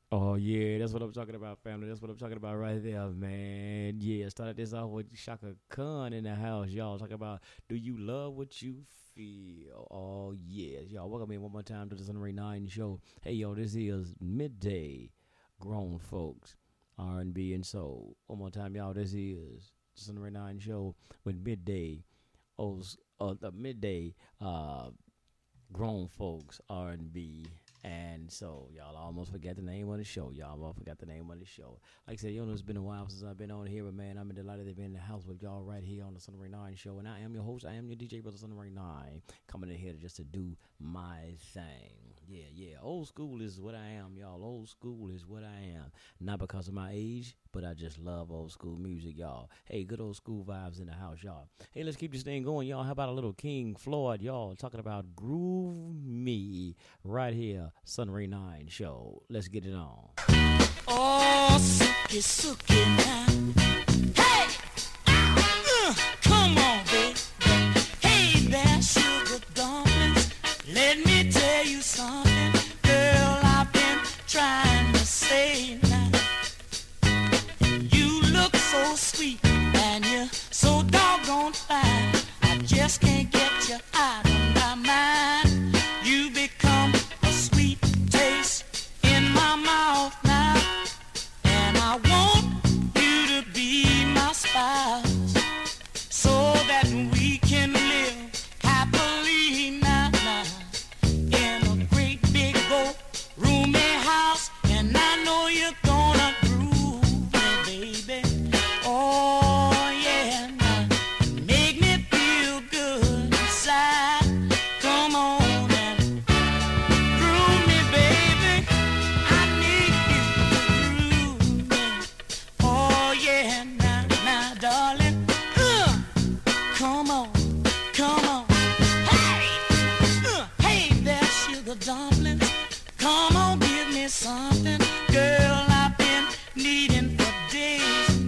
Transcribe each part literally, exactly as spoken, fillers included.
Oh yeah, that's what I'm talking about, family. That's what I'm talking about right there, man. Yeah, started this off with Shaka Khan in the house, y'all. Talking about, do you love what you feel? Oh yes, y'all. Welcome in one more time to the Sunray Nine Show. Hey, yo, this is midday grown folks R and B and soul. One more time, y'all. This is the Sunray Nine Show with midday, oh, uh, the midday uh grown folks R and B. And so, y'all almost forgot the name of the show. Y'all almost forgot the name of the show. Like I said, you know, it's been a while since I've been on here, but man, I'm delighted to be in the house with y'all right here on the Sunray Nine Show. And I am your host. I am your D J, Brother Sunray Nine, coming in here to just to do my thing. Yeah, yeah. Old school is what I am, y'all. Old school is what I am. Not because of my age, but I just love old school music, y'all. Hey, good old school vibes in the house, y'all. Hey, let's keep this thing going, y'all. How about a little King Floyd, y'all, talking about Groove Me right here, Sunray Nine Show. Let's get it on. Oh, suki, suki now. Hey! Uh, come on, baby. Hey there, sugar dumplings. Let me tell you something, girl, I've been trying to say now. You look so sweet and you're so doggone fine. I just can't get you out of my mind. You become a sweet taste in my mouth now, and I want you to be my spouse, so that we can live happily now, now in a great big old roomy house. And I know you're gonna groove me, baby. Oh yeah, now make me feel good inside. Come on and groove me, baby. I need you to groove me. Oh yeah, now, now, darling. Uh, come on, come on. Hey, uh, hey there, sugar dumplings. Come on, give me something, girl, I've been needing for days.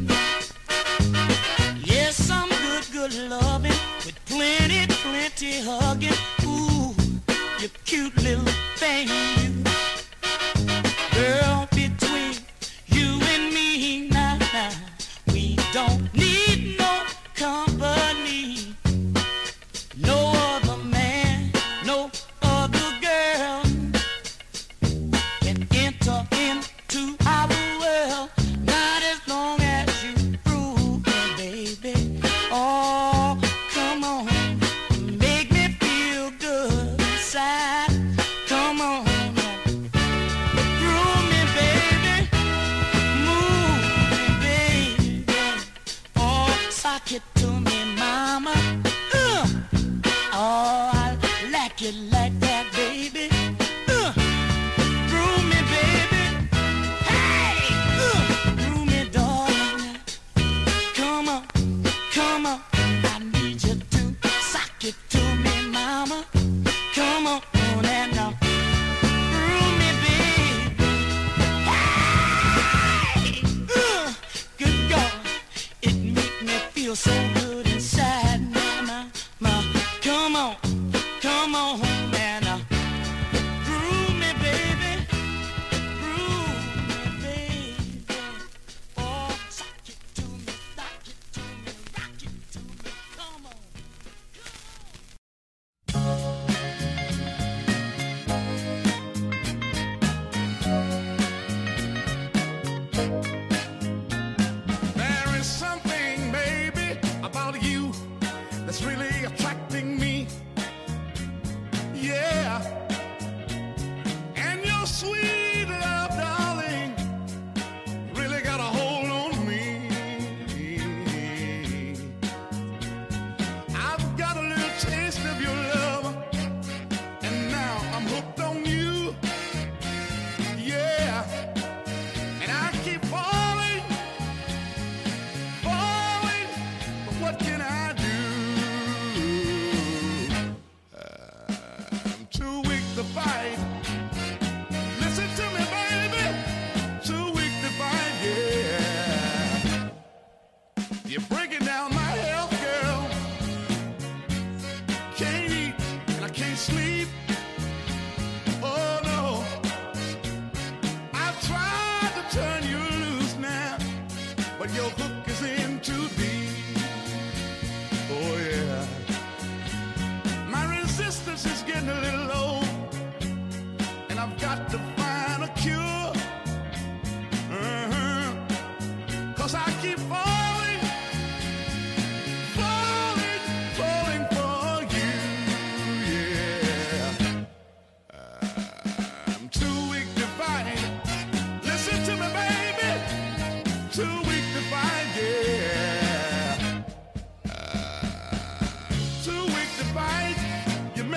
Yes, some good, good loving with plenty, plenty hugging. Ooh, you cute little thing, you. Girl, between you and me now, now, we don't need no company. No other man, no other girl can enter into our world, not as long as you prove me, baby. Oh, come on, make me feel good inside. Come on, groove me, baby, move me, baby. Oh, sock it to me, mama. Uh, oh, I like it like that, baby. Uh, groove me, baby. Hey, uh, groove me, darling. Come on, come on. I need you to sock it to me, mama. Come on, and now groove me, baby. Hey, uh, good God, it make me feel so good inside, mama. Ma, come on, come on, and uh, groove me, baby. Groove me, baby. Oh, sock it to me, sock it to me, rock it to me. Come on. There is something, baby, about you that's really attracting me. Yeah. And your sweet love, darling, really got a hold on me. I've got a little taste of your love, and now I'm hooked on you. Yeah. And I keep falling, falling, but what can I do? I'm too weak to fight. Listen to me, baby. Too weak to fight, yeah. You're breaking down my health, girl. Can't eat and I can't sleep. Oh no. I've tried.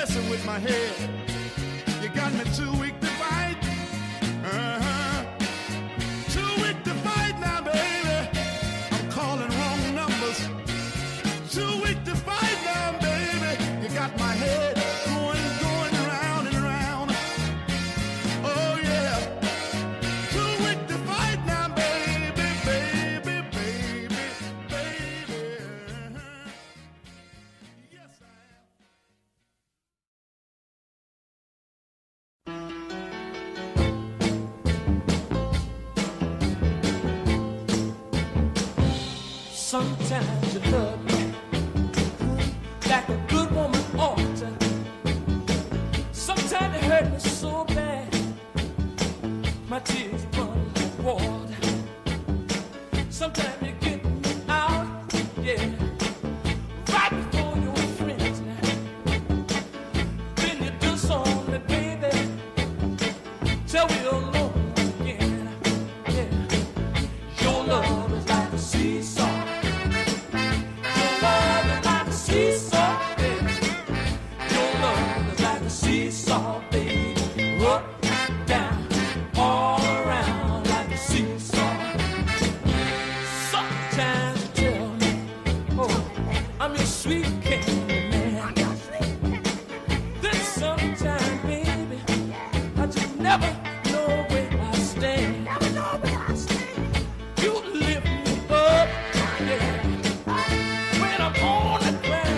messing with my head. You got me too weak to fight. Uh-huh. Too weak to fight now, baby. I'm calling wrong numbers. Too weak to fight now, baby. You got my head going, going round and round. Oh, yeah. Too weak to fight now, baby, baby, baby, baby. Uh-huh. Yes, I am. Sometimes you love me like a good woman ought to. Sometimes it hurt me so bad, my tears run like water. Sometimes you get me out, yeah, right before your friends now. Then you do something, baby, till we're alone again, yeah. Your love is like a seesaw. Seesaw, baby, up, down, all around like a seesaw. Sometimes you tell me, oh, I'm your sweet candy man. Then sometimes, baby, I just never know where I stand. You lift me up, yeah, when I'm on the ground.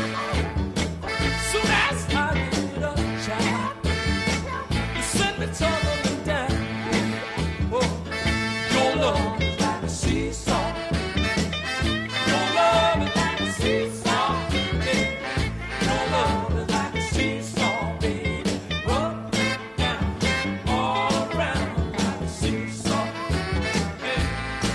Soon as I get up, child, you send me tumbling down. Oh, your love is like a seesaw. Your love is like a seesaw. Yeah. Your love is like a seesaw, baby. Up, down, all around like a seesaw. Yeah.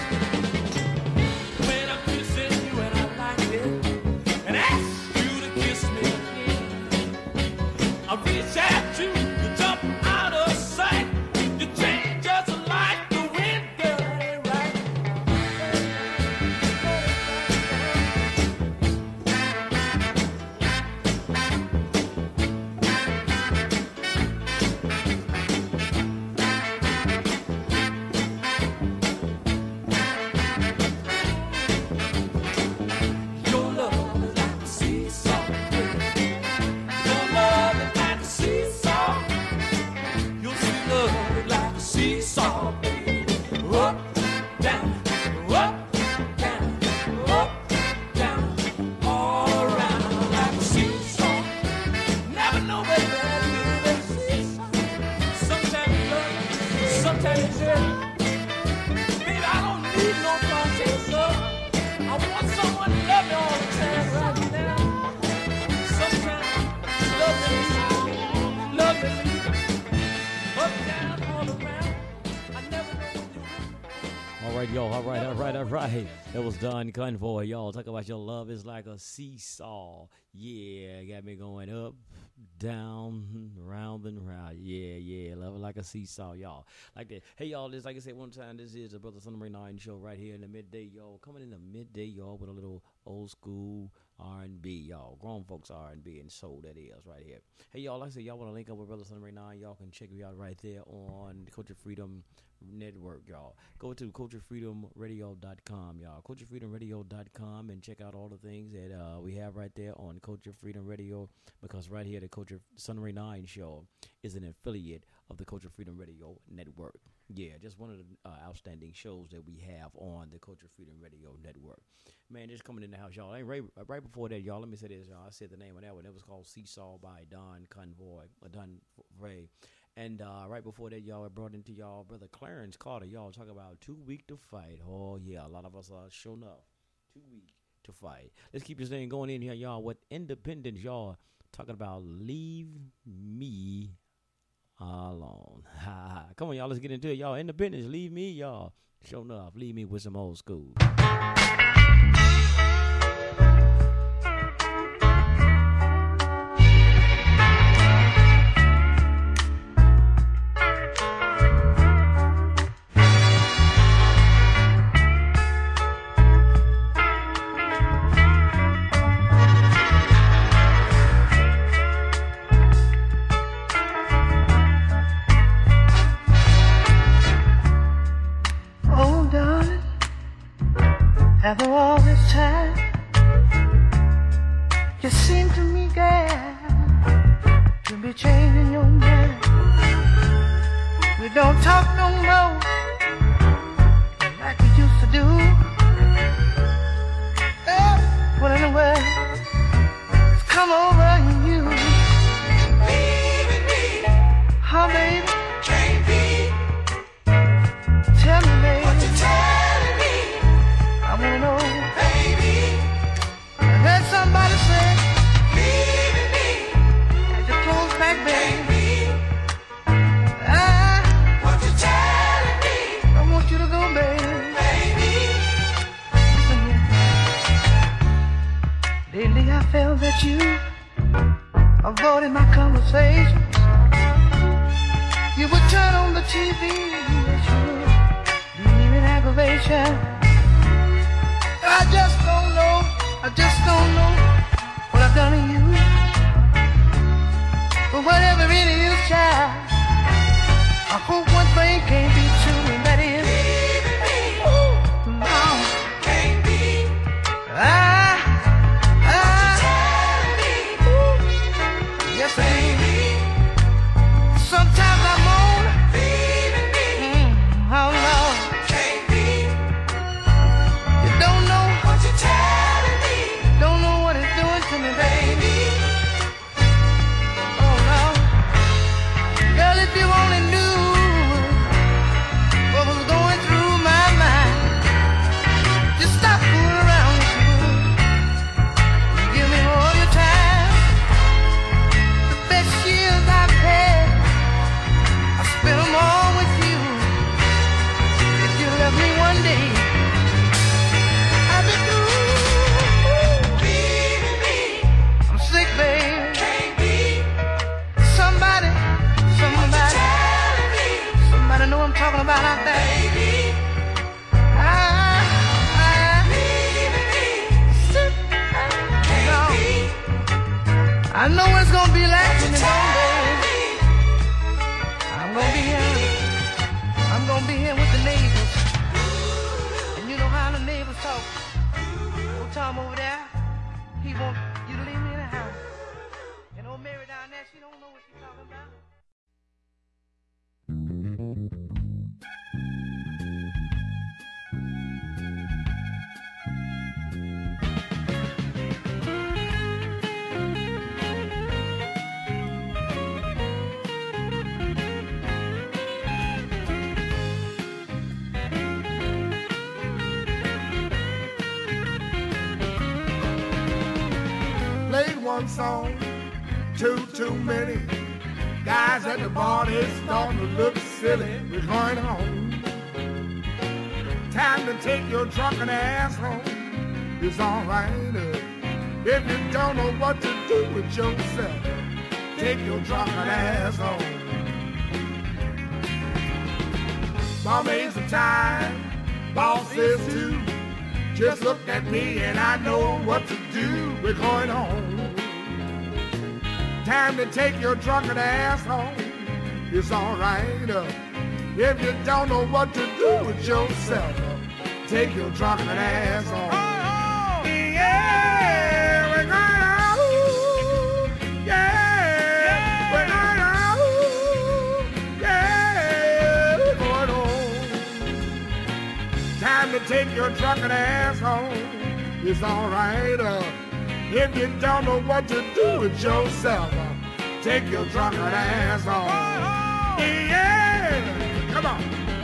When I'm kissing you and I like it, and ask you to kiss me again, I reach out to you, you jump out of sight. You change just like the wind, girl, that ain't right. Your love is like a seesaw. Your love is like a seesaw. Your sweet love is like a seesaw, baby. Up, down, up, down, up, down, all around like a seesaw. Never know where that little seesaw. Sometimes you love, sometimes you hurt. Baby, I don't need no conscious love. I want someone to love me all the time right now. Sometimes love me, love me, up, down, all around. I never know when you're with me. All right, y'all. All right, all right, all right. That was Don Convoy, y'all. Talk about your love is like a seesaw. Yeah, got me going up, down, round and round. Yeah, yeah, love it like a seesaw, y'all. Like that. Hey, y'all, this, like I said one time, this is the Brother Sunday nine show right here in the midday, y'all. Coming in the midday, y'all, with a little old school R and B, y'all. Grown folks R and B and soul, that is, right here. Hey, y'all, like I said, y'all want to link up with Brother Sunday nine, y'all can check me out right there on the Culture Freedom Network, y'all. Go to culture freedom radio dot com, y'all. culture freedom radio dot com and check out all the things that uh, we have right there on Culture Freedom Radio, because right here, the Culture Sunday nine show is an affiliate of the Culture Freedom Radio Network. Yeah, just one of the uh, outstanding shows that we have on the Culture Freedom Radio Network. Man, just coming in the house, y'all. Hey, right, right before that, y'all, let me say this, y'all. I said the name of that one. It was called Seesaw by Don Convoy, or Don Ray. And uh, right before that, y'all, I brought into y'all Brother Clarence Carter. Y'all talk about too weak to fight. Oh, yeah, a lot of us are shown up. Too weak to fight. Let's keep this thing going in here, y'all. With Independence, y'all, talking about Leave Me Alone. Come on, y'all, let's get into it, y'all. Independence, leave me, y'all. Show enough, leave me with some old school. talk no more like we used to do. Oh, what in the world has come over you? Leaving me, Oh, baby, can't be. tell me, baby. What you telling me, I wanna know. baby? I heard somebody say, Leaving me, as you close back, baby. can't be. I, What you telling me, I want you to go, baby. baby? Listen here. Lately I felt that you avoided my conversations. You would turn on the T V, yes, you would, leave in aggravation. I just don't know, I just don't know what I've done to you. But whatever it is, child, I hope one thing can't be true, and that is, ooh, no, Can't be. I, I, ooh, yes, I do. Sometimes I'm on, Leaving me, mm, how long, can't be. you don't know, What you telling me, don't know what it's doing to me, baby. baby? Oh, no. Girl, if you only knew what was going through my mind, just stop fooling around if you would. You give me all your time. The best years I've had, I spent them all with you. If you left me one day, I'd be through. Leaving me, I'm sick, baby. can't be. Somebody, somebody, Telling me, somebody know what I'm talking about out there. baby. I, I, Leaving me, sit, can't no. be. I know what it's gonna be like when it's Telling over. me, I'm gonna be here. I'm gonna be here with the neighbors. And you know how the neighbors talk. Old Tom over there, he want you to leave me in the house. And old Mary down there, she don't know what she's talking about. Played one song, too, too many. Guys at the bar, they starting to look silly. We're going home. Time to take your drunken ass home. It's all right. uh, If you don't know what to do with yourself, take your drunken ass home. Mama is the time, boss is too. Just look at me and I know what to do. We're going home. Time to take your drunken ass home. It's all right. uh, If you don't know what to do with yourself, uh, take your drunken ass home. Yeah, we're going home. Yeah, we're going home. Yeah, we're going home. Time to take your drunken ass home. It's all right. Uh, if you don't know what to do with yourself, uh, take your drunken ass home. Yeah, come on.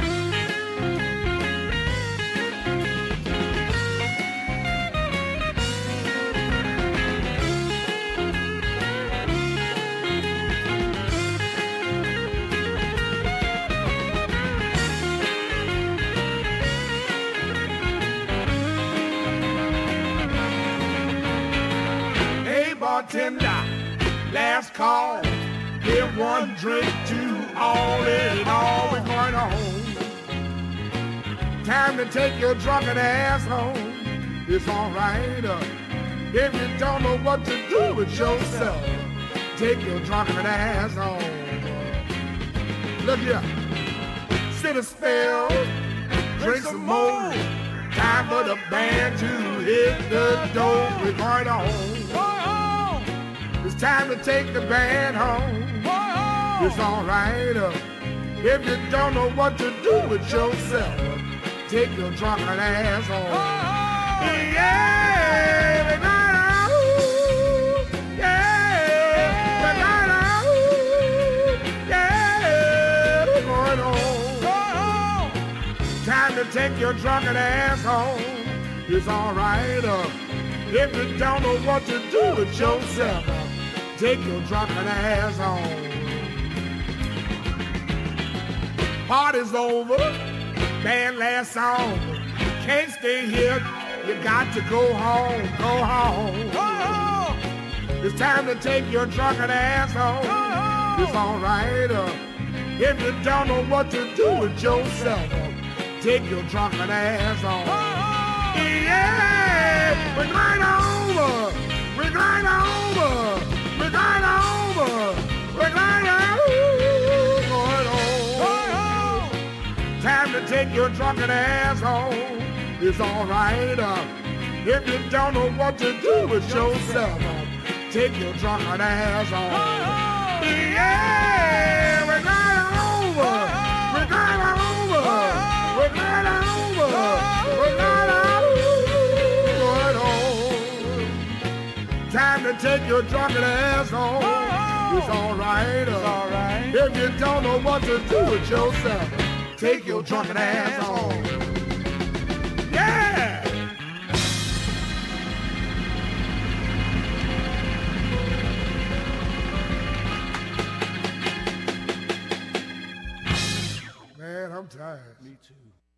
Bartender, last call. Give one drink to all in all. We're going home. Time to take your drunken ass home. It's all right. Uh, if you don't know what to do with yourself, take your drunken ass home. Look here. Sit a spell, drink some more. Time for the band to hit the door. We're going home. It's time to take the band home. It's all right. Uh, If you don't know what to do with yourself, take your drunken ass home. Yeah, we're going on. Yeah, we're going on. Yeah, we're going on. Time to take your drunken ass home. It's all right. Uh, if you don't know what to do with yourself, uh, take your drunken ass home. Party's over, band last song. Can't stay here, you got to go home, go home. Go home. It's time to take your drunken ass home. Home. It's all right. Uh, if you don't know what to do with yourself, uh, take your drunken ass home. Home. Yeah, we're going over, we're going over, we're going over, we're going over, going home. Time to take your drunken ass home. It's all right. Uh, if you don't know what to do with yourself, uh, take your drunken ass home. Yeah, we're going over, we're going over, we're going over, we're going over. Time to take your drunken ass home. Oh, it's all right. It's all right. If you don't know what to do with yourself, take your drunken ass home. Yeah! Man, I'm tired. Me too.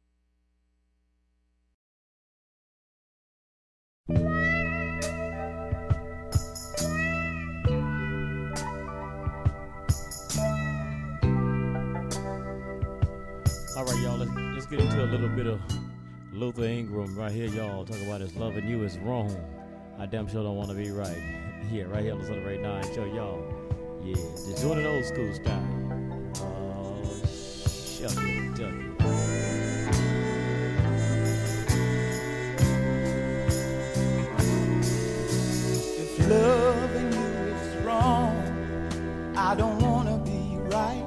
All right, y'all, let's, let's get into a little bit of Luther Ingram right here, y'all. Talk about his loving you is wrong. I damn sure don't want to be right. Yeah, right here on the Celebrate nine show, y'all. Yeah, just doing it old school style. Oh, shuck it, duck it. If loving you is wrong, I don't want to be right.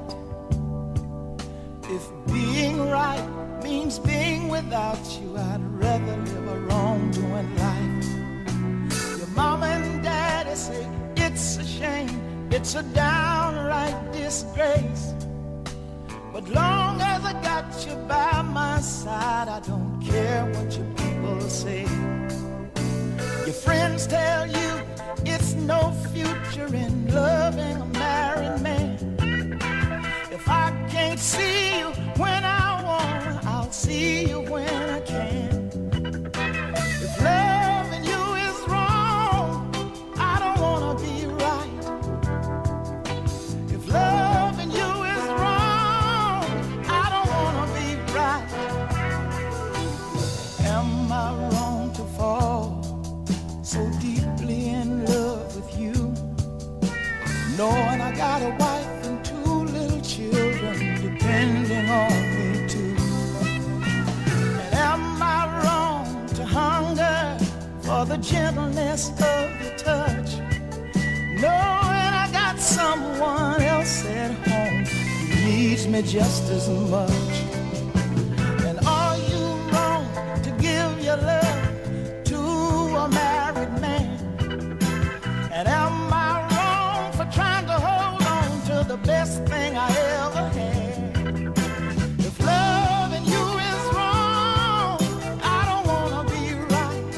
If being right means being without you, I'd rather live a wrong-doing life. Your mama and daddy say it's a shame, it's a downright disgrace. But long as I got you by my side, I don't care what your people say. Your friends tell you it's no future in loving a married man. If I can't see you when I want, I'll see you when I can. If loving you is wrong, I don't want to be right. If loving you is wrong, I don't want to be right. Am I wrong to fall so deeply in love with you, knowing I got a wife and two little children depending on me too? And am I wrong to hunger for the gentleness of your touch, knowing I got someone else at home who needs me just as much? And are you wrong to give your love to a married man? And am I wrong for trying to hold on to the best thing I ever had? If loving you is wrong, I don't want to be right.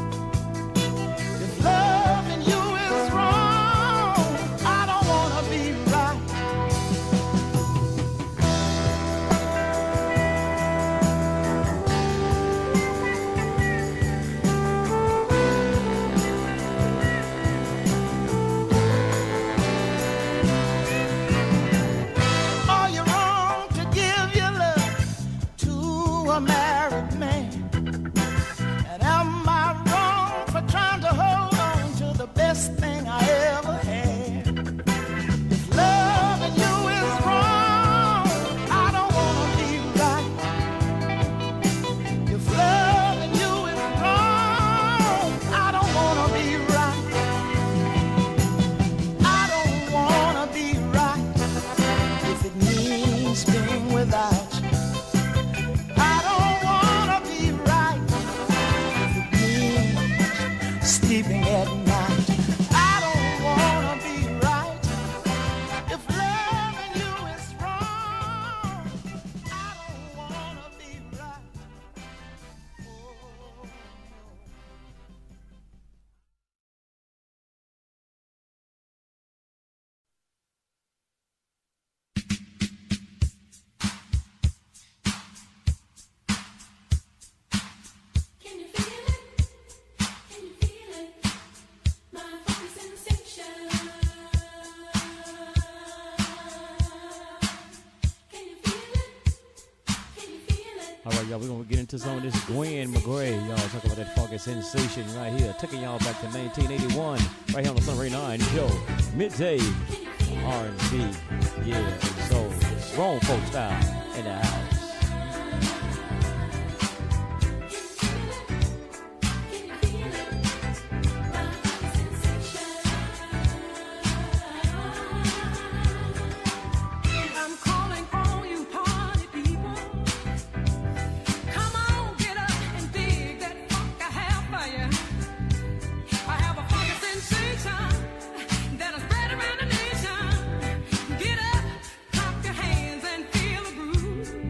If loving you is wrong, I don't want to be right. All right, y'all, we're going to get into some of this Gwen McGray. Y'all talk about that funky sensation right here. Taking y'all back to nineteen eighty-one. Right here on the Sunray nine show. Midday R and B. Yeah, and soul. Grown folk style in the house. Get up, clap your hands and feel the groove.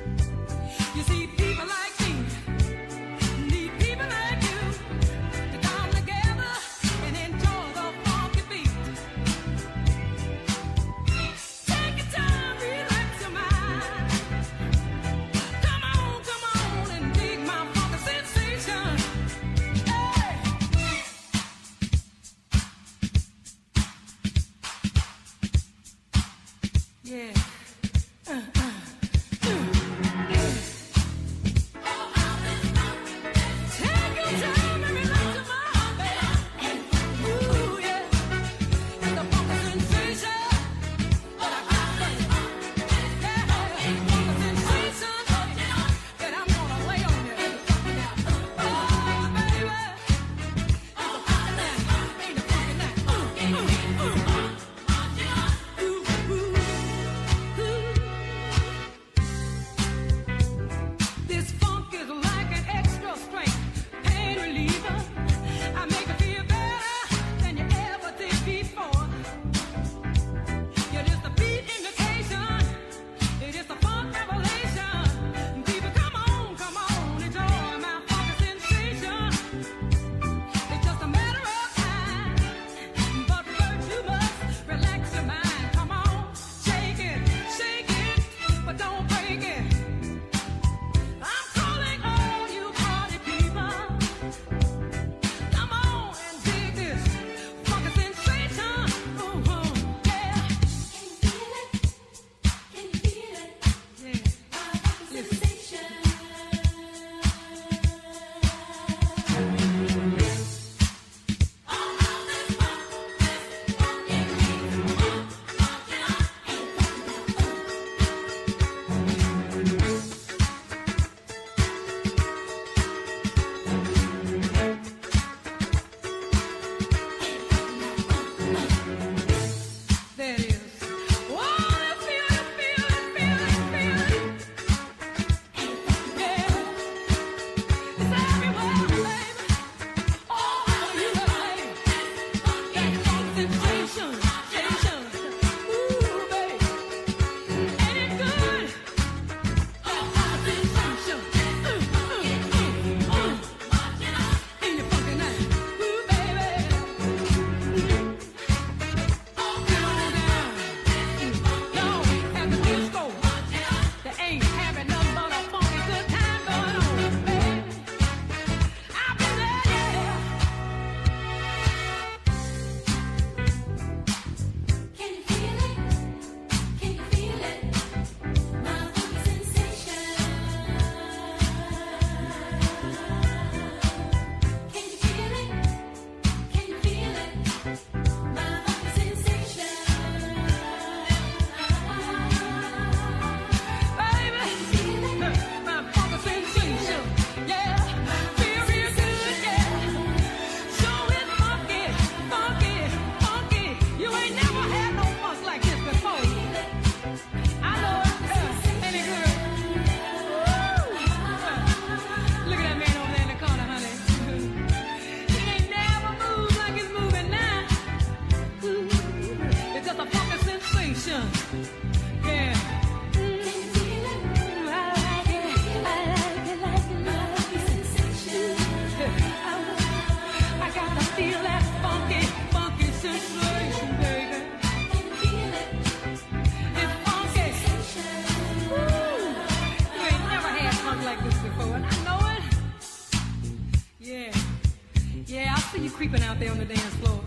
creeping out there on the dance floor.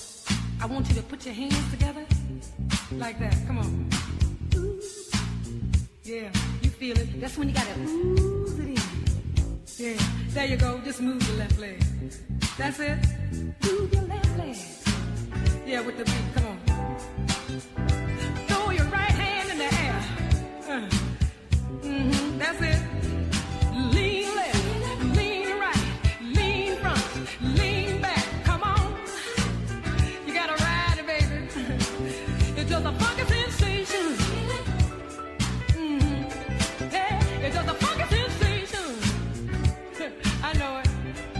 I want you to put your hands together like that. Come on. Ooh. Yeah, you feel feel it. That's when you gotta ooze it in. Yeah, there you go. Just move your left leg. That's it. Move your left leg. Yeah, with the beat. Come on. Throw your right hand in the air. Uh. Mm-hmm. That's it. Lean left, lean right, lean front, lean back. Come on. You gotta ride it, baby. It's just a funky sensation. Mm-hmm. Hey, it's just a funky sensation. I know it.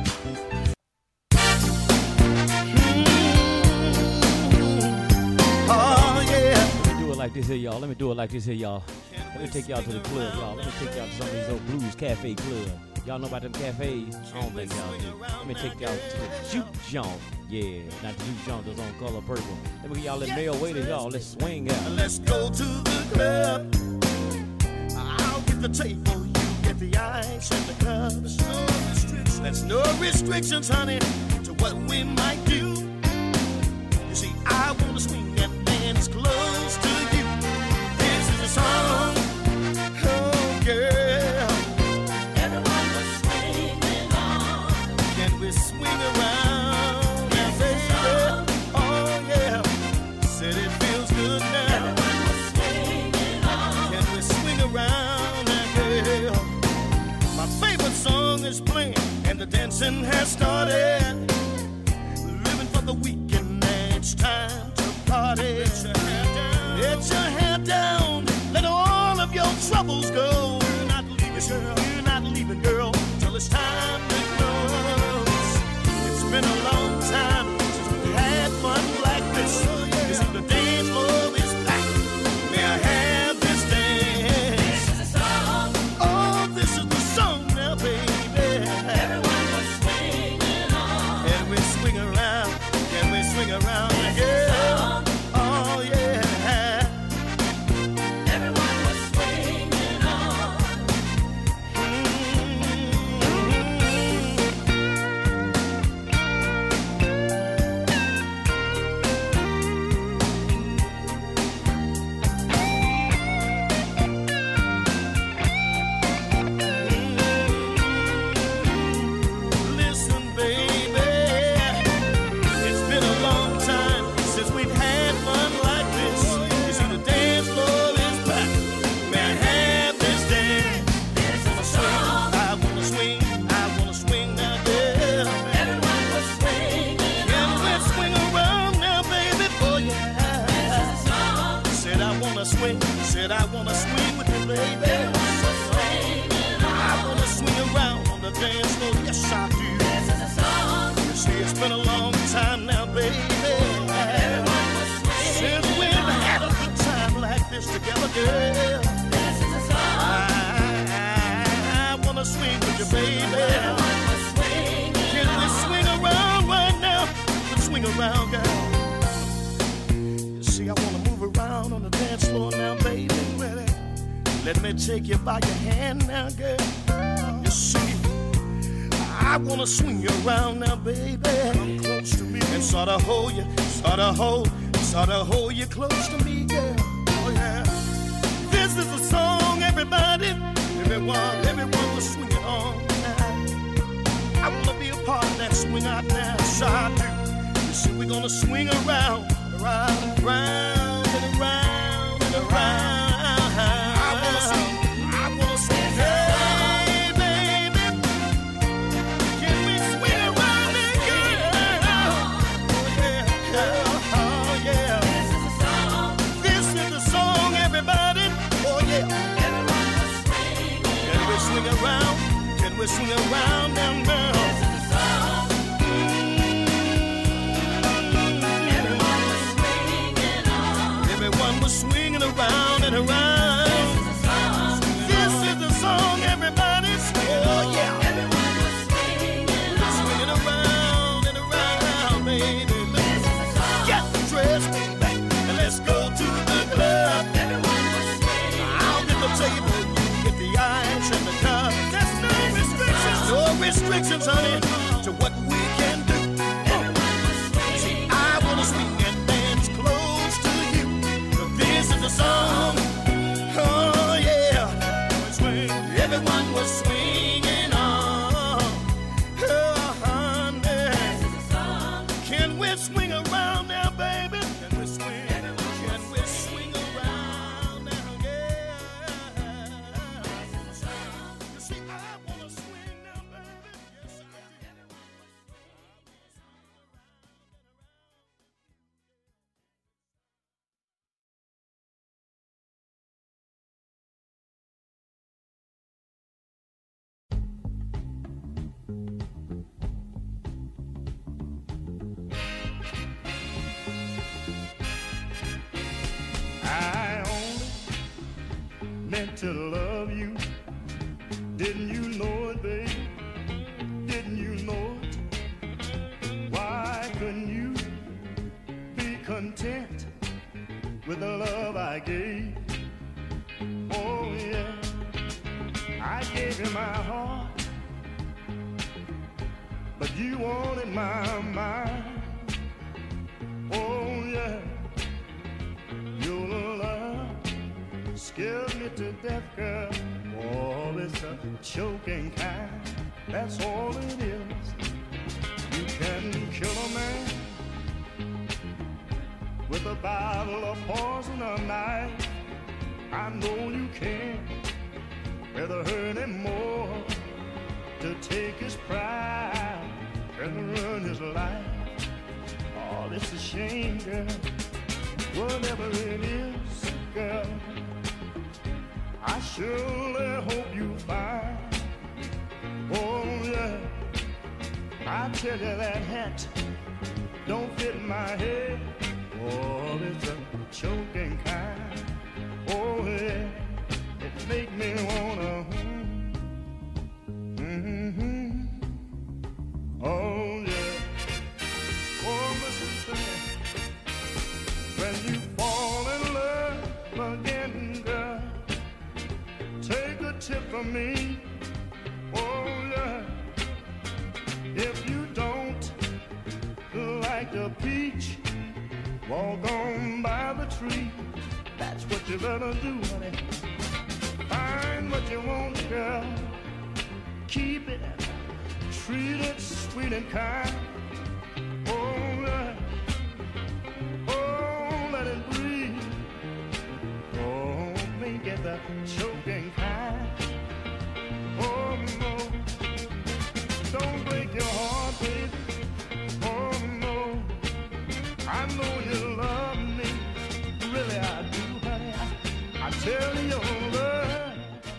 Oh, yeah. Let me do it like this here, y'all. Let me do it like this here, y'all. Let me take y'all to the club, y'all. Let me take y'all to some of these old blues cafe clubs. Y'all know about them cafes? I don't think y'all do. Let me take y'all to the juke joint. Yeah, not the juke joint that's on color purple. Let me get y'all the male waiters, y'all. Let's swing out. Let's go to the club. I'll get the table, you get the ice and the cups. No restrictions. There's no restrictions, honey, to what we might do. You see, I wanna swing that dance close to you. This is a song, oh girl. Everyone was swinging on. Can we swing around now, baby? Oh yeah, said it feels good now. Everyone was swinging on. Can we swing around now, girl? My favorite song is playing and the dancing has started. Living for the weekend, it's time to party. Let your hair down. Let your hair down. Let all of your troubles go. You're not leaving, girl. You're not leaving, girl, till it's time to close. It's been a long time since we had fun like this. You see, the dance floor is packed. May I have this dance? This is a song. Oh, this is the song now, baby. Everyone was swinging on. And we swing around. Can we swing around again? Oh, yeah. Everyone was swinging on. Listen, baby. It's been a long time since we've had fun like this. You see, the dance floor is packed. May I have this dance? This is a song. I wanna swing, I wanna swing now, girl. Everyone was swinging. Can we swing around now, baby? Oh yeah. This is a song. Said I wanna swing, said I wanna swing with you, baby. Everyone was swinging. I wanna swing around on the dance floor, yes I do. This is a song. You see, it's been a long time now, baby. Everyone was swinging. Since we've had a good time like this together, girl. This is a song. I, I, I wanna swing with you, baby. Everyone was swinging. Can we swing around right now? Let's swing around, girl. You see, I wanna move around on the dance floor now, baby. Ready? Let me take you by your hand now, girl. You see, I wanna swing you around now, baby. Come close to me and sort of hold you, sort of hold, sort of hold you close to me, girl. Oh yeah. This is a song, everybody, everyone, everyone was swinging on now. I wanna be a part of that swing out now, so I do. You see, we're gonna swing around, around, around and around and around. I wanna swing, I wanna swing, hey baby. Can we swing around and girl? Oh yeah, oh yeah. This is a song. This is the song, everybody. Oh yeah. Everyone was swinging. Can we swing around? Can we swing around now, now? This is a song. Everyone was swinging on. Everyone was swinging around and around. This is a song. This is the song, everybody. Oh yeah. Everyone was swinging on. Swinging around and around, baby. This is a song. Get dressed, baby, and let's go to the club. Everyone was swinging. I'll get the table, you get the ice and the cup. There's no restrictions, no restrictions, honey, to what we can do. Everyone was swinging. See, I wanna swing and dance close to you. This is a song. I only meant to love you. Didn't you know it, baby? Didn't you know it? Why couldn't you be content with the love I gave? Oh yeah, I gave you my heart, but you wanted my mind. Oh yeah, your love scared me to death, girl. Oh, it's a choking kind, that's all it is. You can kill a man with a bottle of poison or knife. I know you can. Rather hurt him more to take his pride and ruin his life. Oh, it's a shame, girl. Whatever it is, girl, I surely hope you find. Oh yeah, I tell you that hat don't fit my head. Oh, it's a choking kind. Oh yeah, it make me wanna. Mm-hmm. Oh yeah. Oh, listen to me. When you fall in love again, girl, take a tip from me. Oh yeah. If you don't like the peach, walk on by the tree. That's what you better do, honey. Find what you want, girl. Keep it, treat it sweet and kind. Oh, yeah. Oh, let it breathe. Oh, make it the choking kind. Oh, no. Don't break your heart, baby. Oh, no. I know you love me. Really, I do. I tell you, your love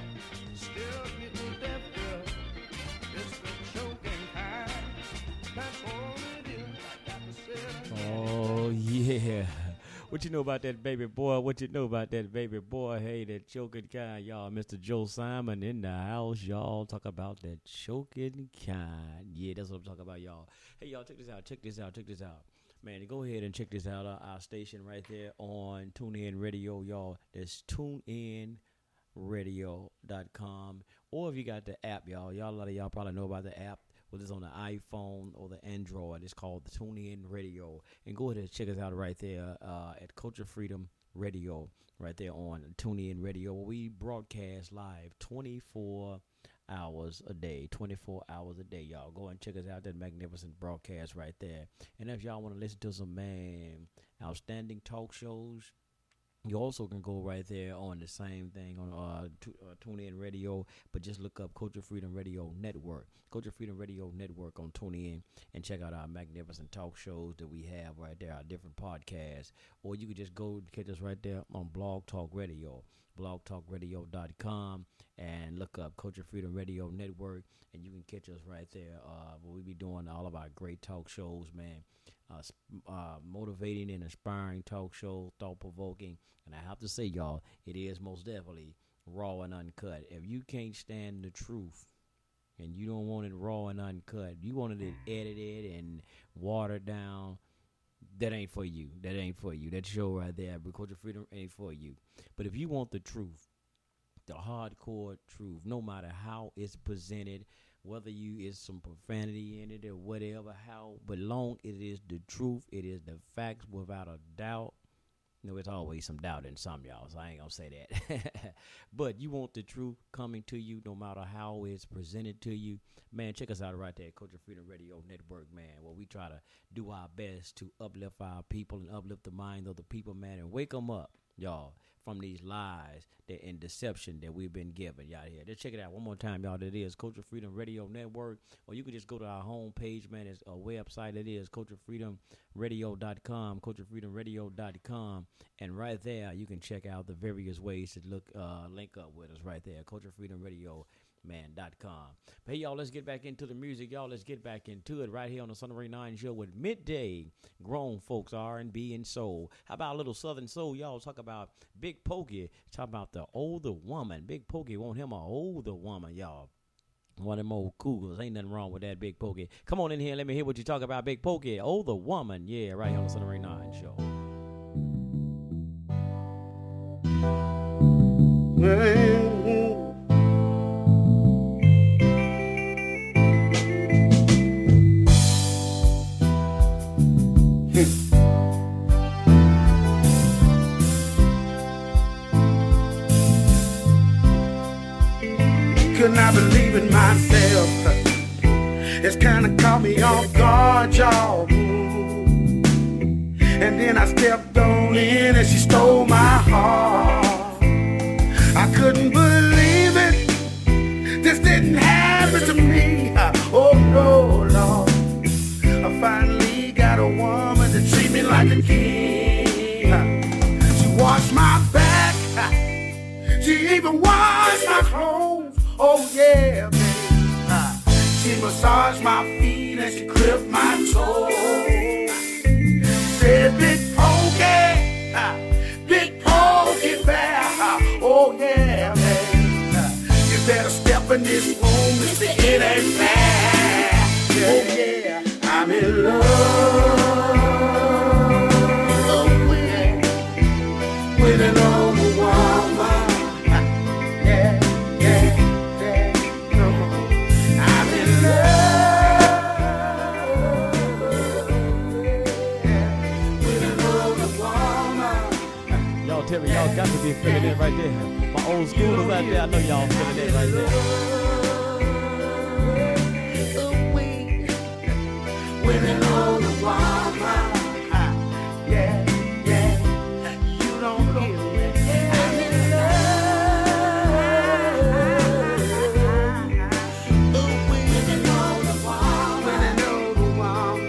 scares me to death, girl. It's the choking kind. That's all it is. I got to say it. Oh, yeah. What you know about that baby boy? What you know about that baby boy? Hey, that choking kind, y'all. Mister Joe Simon in the house, y'all. Talk about that choking kind. Yeah, that's what I'm talking about, y'all. Hey, y'all, check this out. Check this out. Check this out. Man, go ahead and check this out. Our, our station right there on TuneIn Radio, y'all. That's tune in radio dot com. Or if you got the app, y'all. Y'all, a lot of y'all probably know about the app. Whether it's on the iPhone or the Android, it's called the TuneIn Radio. And go ahead and check us out right there uh, at Culture Freedom Radio, right there on TuneIn Radio. We broadcast live twenty-four hours a day, twenty-four hours a day, y'all. Go and check us out, that magnificent broadcast right there. And if y'all want to listen to some, man, outstanding talk shows, you also can go right there on the same thing on uh, t- uh TuneIn Radio, but just look up Culture Freedom Radio Network. Culture Freedom Radio Network on TuneIn, and check out our magnificent talk shows that we have right there, our different podcasts. Or you could just go catch us right there on Blog Talk Radio, blog talk radio dot com, and look up Culture Freedom Radio Network, and you can catch us right there. Uh, where we be doing all of our great talk shows, man. Uh, uh, motivating and inspiring talk shows, thought-provoking. And I have to say, y'all, it is most definitely raw and uncut. If you can't stand the truth and you don't want it raw and uncut, you wanted it edited and watered down, that ain't for you. That ain't for you. That show right there, Culture Freedom, ain't for you. But if you want the truth, the hardcore truth, no matter how it's presented, whether you is some profanity in it or whatever, how, but long it is the truth, it is the facts without a doubt. You know, it's always some doubt in some, y'all, so I ain't gonna say that. But you want the truth coming to you no matter how it's presented to you. Man, check us out right there at Culture Freedom Radio Network, man, where we try to do our best to uplift our people and uplift the mind of the people, man, and wake them up, y'all, from these lies that and deception that we've been given, y'all here. Just check it out one more time, y'all. That is Culture Freedom Radio Network, or you can just go to our homepage, man. It's a website. It is culture freedom radio dot com, culture freedom radio dot com, and right there you can check out the various ways to look, uh, link up with us right there, Culture Freedom Radio man dot com. Hey, y'all, let's get back into the music. Y'all, let's get back into it right here on the Son of Ray nine Show with Midday Grown Folks R and B and Soul. How about a little Southern Soul? Y'all talk about Big Pokey. Talk about the older woman. Big Pokey want him an older woman, y'all. One of them old cougars. Ain't nothing wrong with that, Big Pokey. Come on in here. Let me hear what you talk about, Big Pokey. Older woman. Yeah, right here on the Son of Ray nine Show. Could not believe in myself. It's kinda caught me off guard, y'all. And then I stepped on in and she stole my heart. I couldn't believe it. This didn't happen to me. Oh no, Lord. I finally got a woman to treat me like a king. She washed my back. She even washed my clothes. Oh yeah, baby. She massaged my feet and she gripped my toes. Said, Big Pokey, Big Pokey Bear. Oh yeah, baby. You better step in this room, mister, it ain't fair. Oh yeah, I'm in love with, with an old woman. Terry, y'all got to be feeling it right there. My old schoolers out there, I know y'all feeling it right there. With an older woman, yeah, yeah, you don't hear me. I'm in love with an older woman, with an older woman,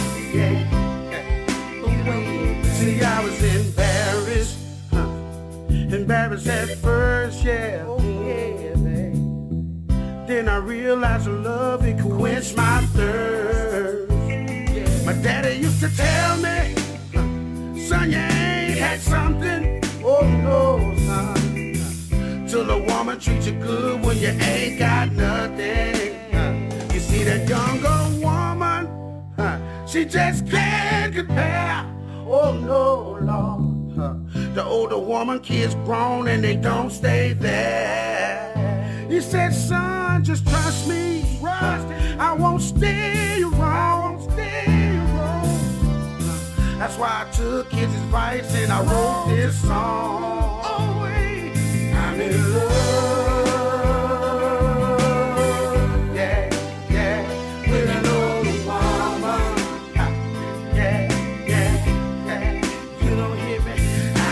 yeah. See, I was embarrassed. Embarrassed at first, yeah. Oh, yeah, babe. Then I realized love, it could quench my thirst. Yeah. My daddy used to tell me, son, you ain't had something. Oh, no, son. Till a woman treats you good when you ain't got nothing. You see that younger woman, she just can't compare. Oh, no, Lord. The older woman, kids grown and they don't stay there. He said, son, just trust me. Trust I won't steer you wrong. Steer you wrong. That's why I took his advice and I wrote this song. Oh, wait. I'm in love. Yeah, yeah. With an older woman. Yeah, yeah, yeah. You don't hear me.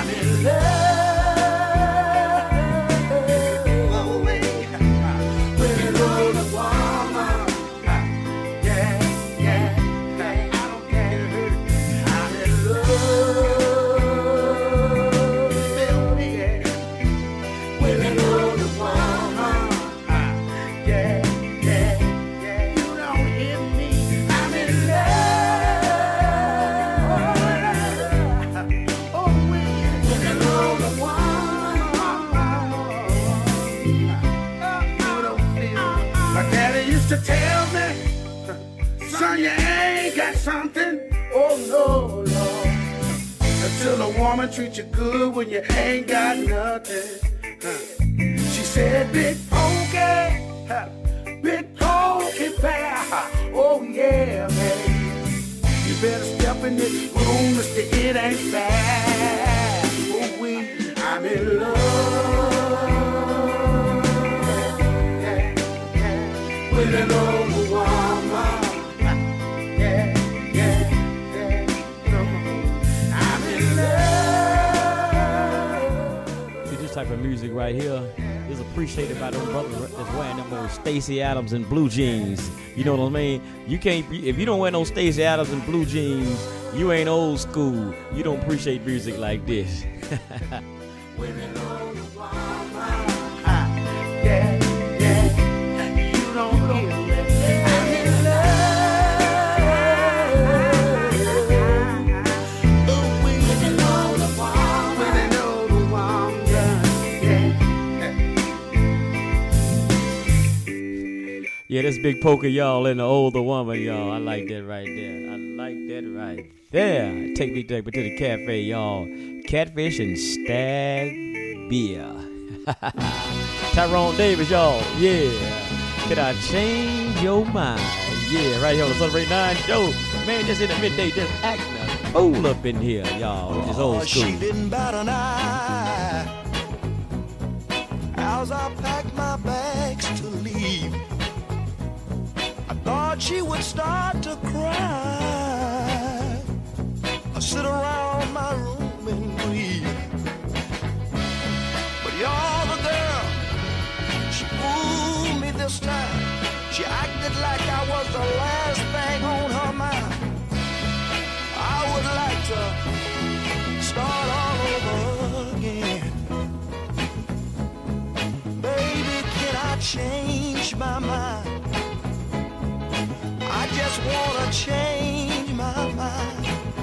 To tell me, son, you ain't got something. Oh no, Lord. Until a woman treats you good when you ain't got nothing. Huh. She said, Big Pokey, huh, Big Pokey Bear. Oh yeah, man. You better step in this room, mister, it ain't fair. Oh, we, I'm in love. With an older woman, yeah, yeah, yeah, come on, I'm in love. See, this type of music right here is appreciated by those brothers that's wearing them old Stacey Adams and blue jeans. You know what I mean? You can't be, if you don't wear no Stacey Adams and blue jeans, you ain't old school. You don't appreciate music like this. With an older woman, yeah, yeah. Yeah, this big poker, y'all, and the older woman, y'all. I like that right there. I like that right there. Take me back to the cafe, y'all. Catfish and stag beer. Tyrone Davis, y'all. Yeah. Can I change your mind? Yeah, right here on the Celebrate nine show. Man, just in the midday, just acting a fool up in here, y'all. With this old school. She didn't bat an eye as I packed my bags to leave. I thought she would start to cry, or sit around my room and grieve. But you're the girl, she fooled me this time. She acted like I was the last thing on her mind. I would like to start all over again. Baby, can I change my mind? I just wanna change my mind.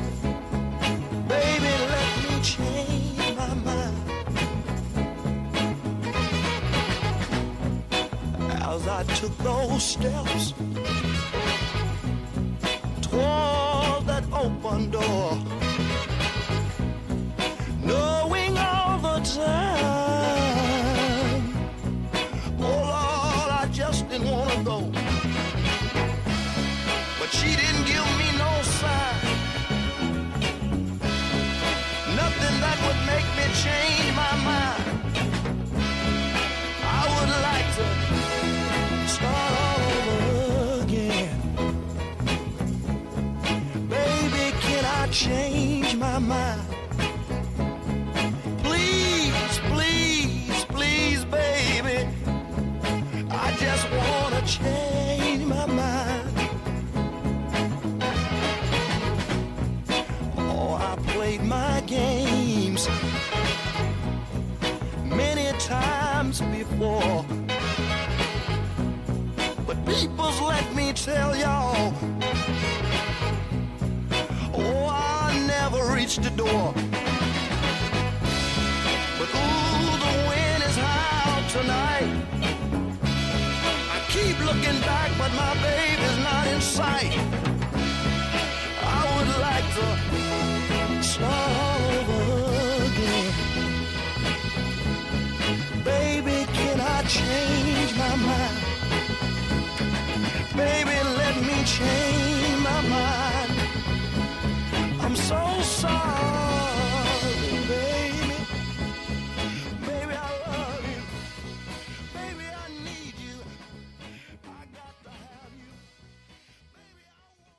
Baby, let me change my mind. As I took those steps toward that open door, knowing all the time, oh Lord, I just didn't want to go. But she didn't give me no sign, nothing that would make me change my mind. I would like to start all over again. Baby, can I change my mind? Please, please, please, baby, I just wanna change my mind. Oh, I played my games many times before, but people's let me tell y'all, oh, I never reached the door. But ooh, the wind is high out tonight. I keep looking back, but my baby's not in sight. I would like to start all over again. Baby, can I change my mind? Baby, let me change my mind. I'm so sorry, baby. Baby, I love you. Baby, I need you. I got to have you. Baby, I want you.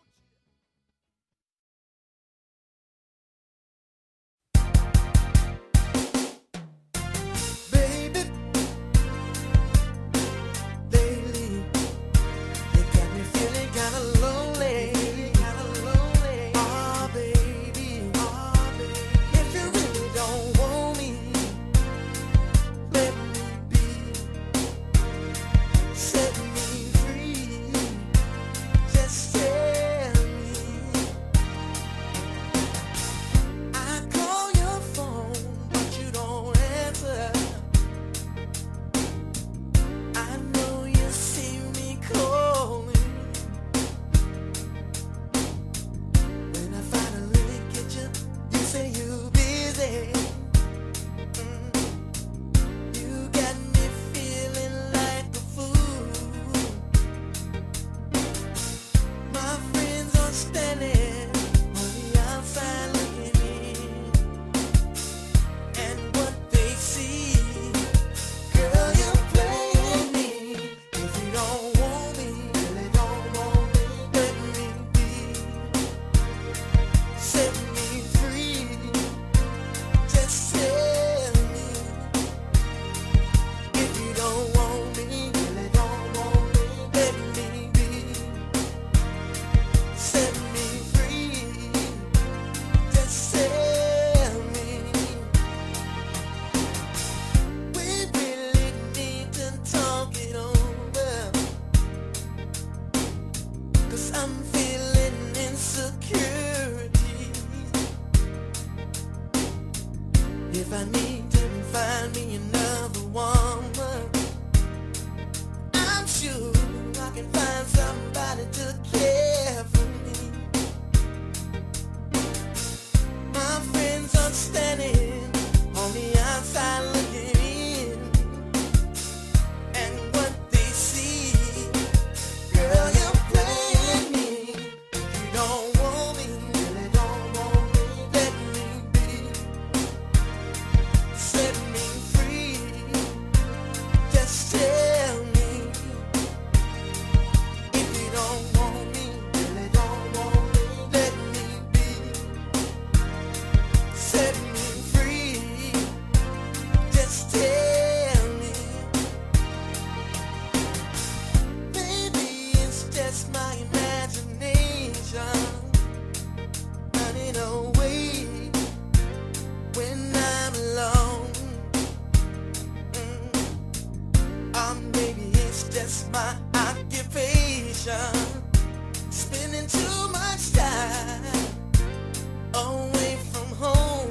Baby, lately you got me feeling kinda lonely, kinda lonely. Oh baby, oh baby, if you really don't want me, let me be, set me free. Just tell me. I call your phone, but you don't answer. I know you see me calling. When I finally get you, you say you busy. Mm. You got me feeling like a fool. My friends are standing on the outside looking in, and what they see, girl, you're playing me. If you don't want me, really don't want me, let me be, set me free. Just tell me. If you don't want me, really don't want me, let me be, set me free. Just tell me. We really need to talk it over, 'cause I'm feeling insecurity. If I need to find me another woman, I'm sure I can find somebody to care for me. My friends are standing on the outside looking in, and what they see, girl, you're playing me. You don't want me, really don't want me. Let me be, set me free. Just tell me if you don't want me, really don't want me. Let me be, set me free. Just tell me. Maybe it's just my imagination running away when I'm alone. Mm. Or maybe it's just my occupation, spending too much time away from home.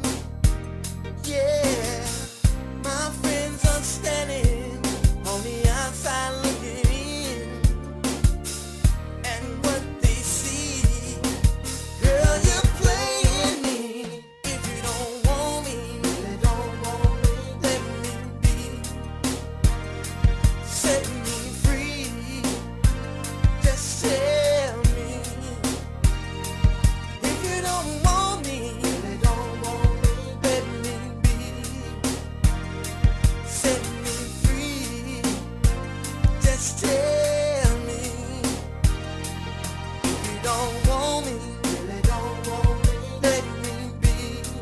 Yeah, my friends are standing on the outside looking in, and what they see, girl, you're playing me. If you don't want me, really don't want me, let me be, set me free. Just tell me if you don't want me, really don't want me, let me be, set me free. Just tell me if you don't want me, really don't want me, let me be,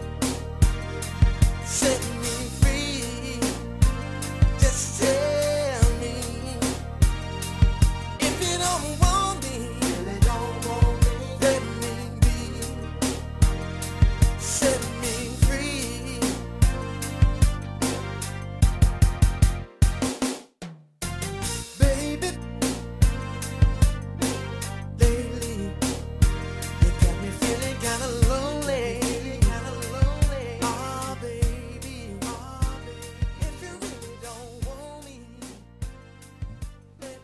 set me free. Just tell me if you don't want me, really don't want me, let me be, set me free. Baby, lately you got me feeling kinda lonely, kinda lonely. Oh baby, oh baby, if you really don't want me, let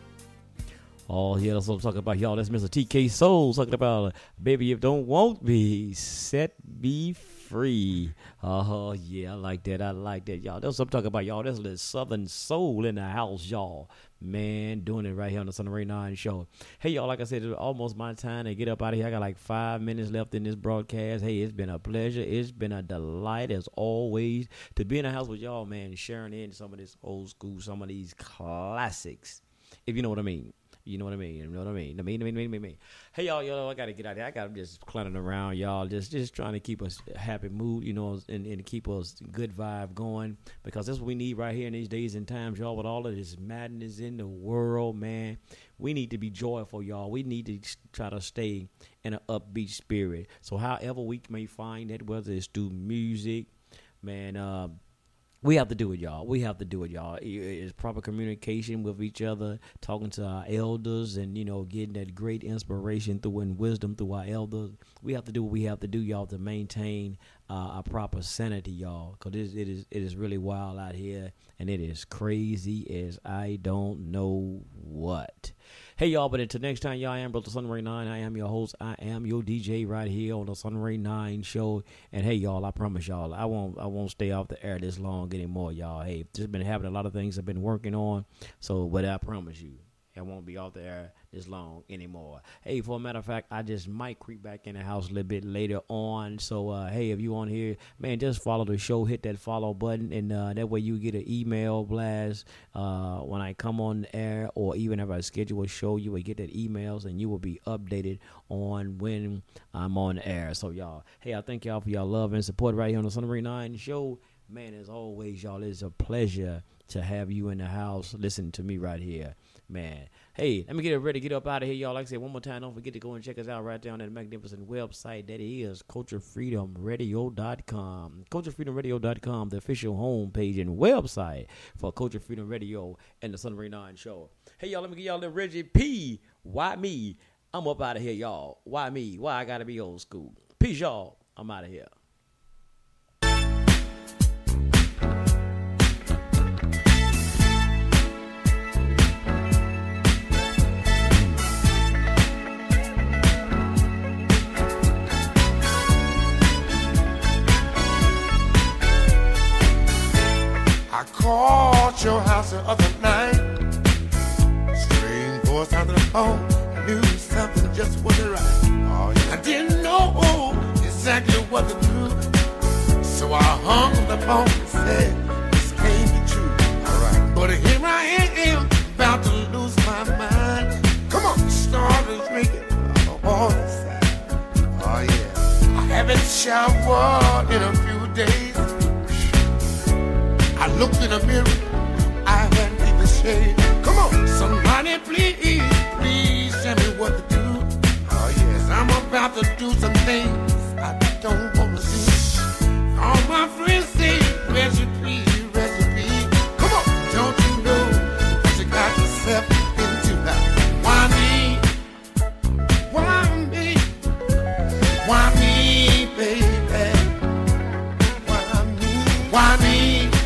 Oh, yeah, that's what I'm talking about, y'all. That's Mister T K Soul talking about, uh, baby, if don't want me, set me free. Oh, yeah, I like that. I like that, y'all. That's what I'm talking about, y'all. That's a little Southern soul in the house, y'all. Man, doing it right here on the Son of Ray nine show. Hey, y'all, like I said, it's almost my time to get up out of here. I got like five minutes left in this broadcast. Hey, it's been a pleasure. It's been a delight, as always, to be in the house with y'all, man, sharing in some of this old school, some of these classics, if you know what I mean. You know what I mean? You know what I mean? I mean, I mean, I mean, I mean. Hey, y'all, y'all, I got to get out of here. I got to just clowning around, y'all, just just trying to keep us a happy mood, you know, and, and keep us good vibe going, because that's what we need right here in these days and times, y'all, with all of this madness in the world, man. We need to be joyful, y'all. We need to try to stay in an upbeat spirit. So however we may find that, whether it's through music, man, uh, we have to do it, y'all. We have to do it, y'all. It's proper communication with each other, talking to our elders, and, you know, getting that great inspiration through and wisdom through our elders. We have to do what we have to do, y'all, to maintain uh, a proper sanity, y'all, because it, it is it is really wild out here, and it is crazy as I don't know what. Hey, y'all, but until next time, y'all, I am Brother Son Ray nine. I am your host. I am your D J right here on the Son Ray nine show. And, hey, y'all, I promise y'all, I won't I won't stay off the air this long anymore, y'all. Hey, just been having a lot of things I've been working on. So, but I promise you, I won't be off the air this long anymore. Hey, for a matter of fact, I just might creep back in the house a little bit later on. So, uh, hey, if you on here, man, just follow the show. Hit that follow button, and uh, that way you get an email blast uh, when I come on the air, or even if I schedule a show, you will get that emails, and you will be updated on when I'm on the air. So, y'all, hey, I thank y'all for y'all love and support right here on the Son of Ray nine show. Man, as always, y'all, it's a pleasure to have you in the house listening to me right here, man. Hey, let me get ready to get up out of here, y'all. Like I said, one more time, don't forget to go and check us out right there on that magnificent website. That is culture freedom radio dot com. culture freedom radio dot com, the official homepage and website for Culture Freedom Radio and the Son of Ray nine show. Hey, y'all, let me give y'all a little Reggie P. Why me? I'm up out of here, y'all. Why me? Why I gotta be old school? Peace, y'all. I'm out of here. I called your house the other night. Strange voice out of the phone. I knew something just wasn't right. Oh, yeah. I didn't know exactly what to do. So I hung the phone and said, this can't be true. All right. But here I am, about to lose my mind. Come on, started drinking all inside. Oh, yeah. I haven't showered in a few days. I looked in the mirror, I hadn't even shaved. Come on, somebody please, please tell me what to do. Oh yes, I'm about to do some things I don't want to do. All my friends say, recipe, recipe. Come on, don't you know what you got yourself into? Why me? Why me? Why me, baby? Why me? Why me?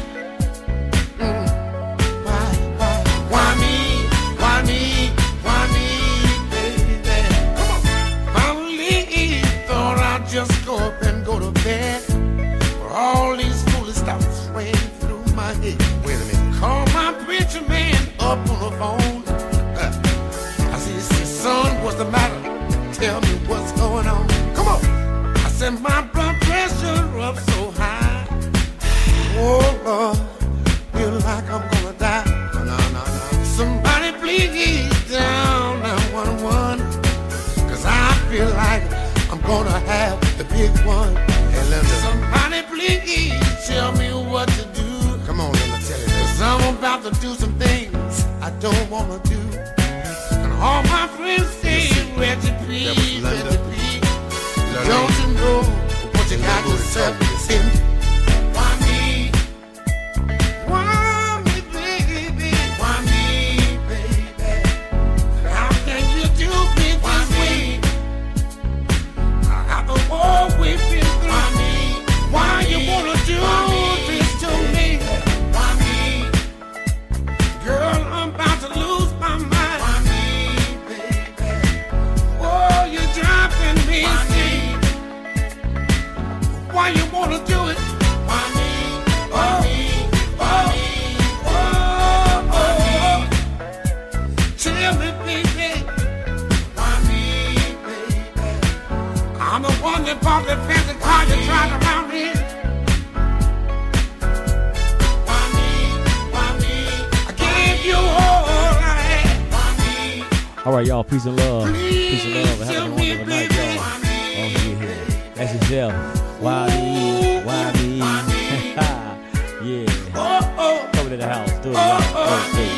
Just go up and go to bed. For all these foolish thoughts ran through my head. Wait a minute. Call my preacher man up on the phone. Uh, I said, son, what's the matter? Tell me what's going on. Come on. I said, my blood pressure up so high. Oh, Lord, feel like I'm gonna die. No, no, no, no. Somebody please down nine one one. Cause I feel like I'm gonna have the big one. Hey, Linda. Somebody please tell me what to do. Come on, Linda, tell it. Cause I'm about to do some things I don't wanna do. And all my friends say, recipe, recipe. Don't you know what you got yourself into? Why me? Why me, baby? Why me, baby? How can you do me this way? Oh, we've been through. Why me? Why you wanna do this to me? Why me? Girl, I'm about to lose my mind. Why me, baby? Oh, you're driving me insane. Why you wanna do it? Why me? Why me? Why me? Oh, oh, oh. Tell me, baby. I'm the one that bought the fancy car you drive around in. Why me? Why me? I gave you all I had. Why me? All right, y'all. Peace and love. Please Peace and love. And have a tell me, wonderful night, baby. y'all. Why me? Oh, yeah, yeah. That's yourself. Why me? Why me? Why me? Yeah. Oh, oh. Coming to the house. Do it Oh, live. oh. Oh, yeah.